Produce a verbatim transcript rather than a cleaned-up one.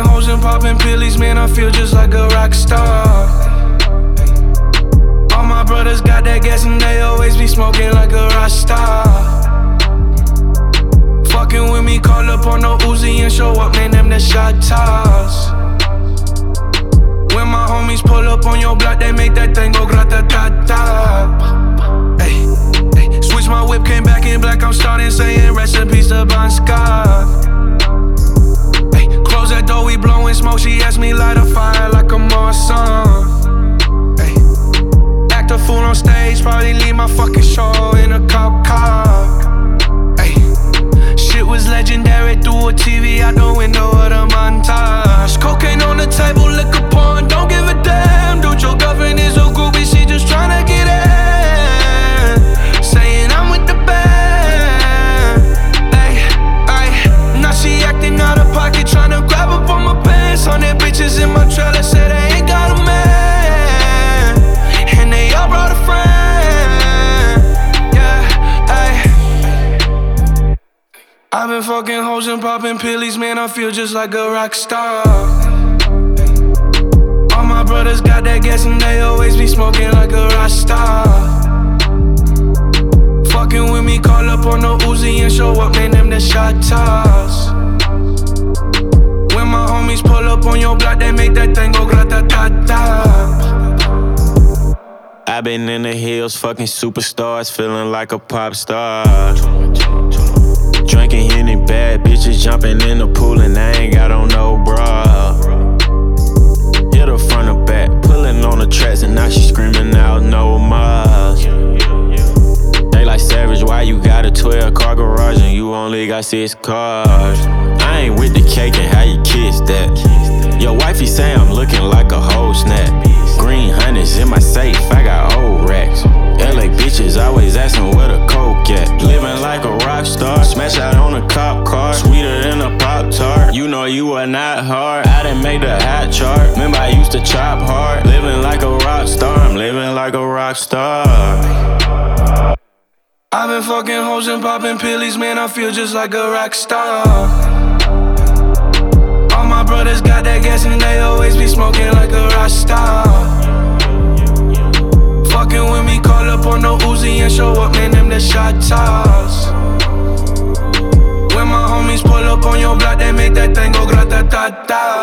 hoes and popping pillies, man, I feel just like a rock star. All my brothers got that gas and they always be smoking like a rock star. Fucking with me, call up on no Uzi and show up, man, them the shot toss. When my homies pull up on your block, they make that thing go grata-ta-ta. Ay, ay, switch my whip, came back in black, I'm starting saying rest in peace to Bon Scott. Ay, close that door, we blowing smoke, she asked me light a fire like a Marsan. Ay, act a fool on stage, probably leave my fucking show in a cop car. Ay, shit was legendary through a T V out the window of the montage. Cocaine on the table, liquor porn, don't give a damn. Dude, your girlfriend is a groupie, she just tryna get in. Saying I'm with the band. Ay, ay, now she acting out of pocket, tryna grab up on my pants. Hundred bitches in my trailer, say they ain't got a man, and they all brought a friend. Yeah, ay. I've been fucking hoes and popping pillies, man, I feel just like a rock star. All my brothers got that gas and they always be smoking like a rock star. Fucking with me, call up on no Uzi and show up, man, them the shot toss. When my homies pull up on your block, they make that thing go grata-ta-ta. I been in the hills, fucking superstars, feeling like a pop star. Drinking Henny, bad bitches jumping in the pool and I ain't got on no bra. Hit her front or back, pulling on the tracks and now she screaming out no more. They like Savage, why you got a twelve car garage and you only got six cars? I ain't with the cake and how you kiss that. Your wifey say I'm looking like a whole snap. Green hundreds in my safe, I got old racks. L A bitches always asking where the coke at. Living like a rock star, smash out on a cop car, sweeter than a Pop-Tart. You know you are not hard, I done made the hot chart. Remember I used to chop hard. Living like a rock star, I'm living like a rock star. I've been fucking hoes and popping pillies, man, I feel just like a rock star. All my brothers got that gas and they always be smoking like a rock star. Fucking with me, call up on no Uzi and show up, man, them the shot toss. When my homies pull up on your block, they make that thing go grata-ta-ta.